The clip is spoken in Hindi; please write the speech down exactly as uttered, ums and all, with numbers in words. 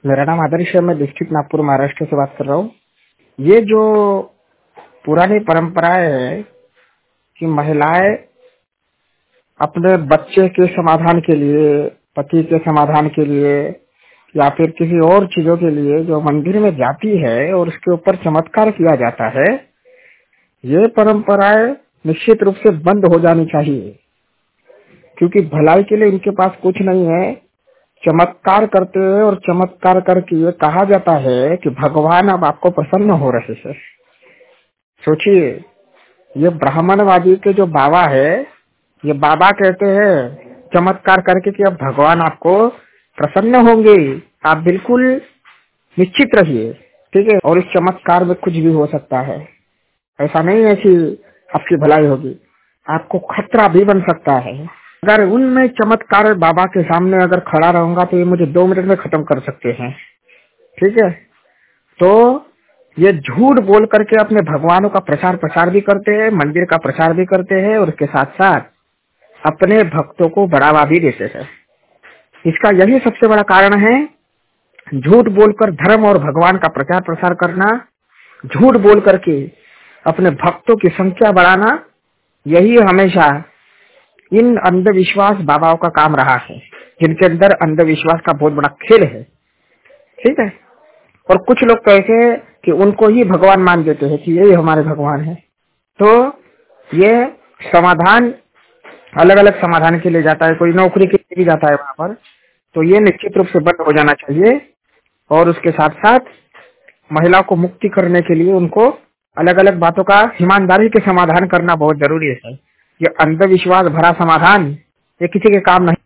मेरा नाम आदर्श है। मैं डिस्ट्रिक्ट नागपुर महाराष्ट्र से बात कर रहा हूँ। ये जो पुरानी परंपराएं है कि महिलाएं अपने बच्चे के समाधान के लिए, पति के समाधान के लिए या फिर किसी और चीजों के लिए जो मंदिर में जाती है और उसके ऊपर चमत्कार किया जाता है, ये परंपराएं निश्चित रूप से बंद हो जानी चाहिए, क्योंकि भलाई के लिए इनके पास कुछ नहीं है। चमत्कार करते हैं और चमत्कार करके ये कहा जाता है कि भगवान अब आपको प्रसन्न हो रहे हैं। सोचिए, ये ब्राह्मणवादी के जो बाबा है, ये बाबा कहते हैं चमत्कार करके कि अब भगवान आपको प्रसन्न होंगे, आप बिल्कुल निश्चित रहिए, ठीक है। और इस चमत्कार में कुछ भी हो सकता है। ऐसा नहीं है कि आपकी भलाई होगी, आपको खतरा भी बन सकता है। अगर उनमें चमत्कार बाबा के सामने अगर खड़ा रहूंगा तो ये मुझे दो मिनट में खत्म कर सकते हैं, ठीक है। तो ये झूठ बोल करके अपने भगवानों का प्रचार प्रसार भी करते हैं, मंदिर का प्रचार भी करते हैं और उसके साथ साथ अपने भक्तों को बढ़ावा भी देते हैं। इसका यही सबसे बड़ा कारण है, झूठ बोलकर धर्म और भगवान का प्रचार प्रसार करना, झूठ बोल करके अपने भक्तों की संख्या बढ़ाना। यही हमेशा इन अंधविश्वास बाबाओं का काम रहा है, जिनके अंदर अंधविश्वास का बहुत बड़ा खेल है, ठीक है। और कुछ लोग कहते हैं कि उनको ही भगवान मान देते हैं कि यही हमारे भगवान है। तो ये समाधान अलग अलग समाधान के लिए जाता है, कोई नौकरी के लिए भी जाता है वहाँ पर। तो ये निश्चित रूप से बंद हो जाना चाहिए। और उसके साथ साथ महिलाओं को मुक्ति करने के लिए उनको अलग अलग बातों का ईमानदारी के समाधान करना बहुत जरूरी है। ये अंधविश्वास भरा समाधान ये किसी के काम नहीं।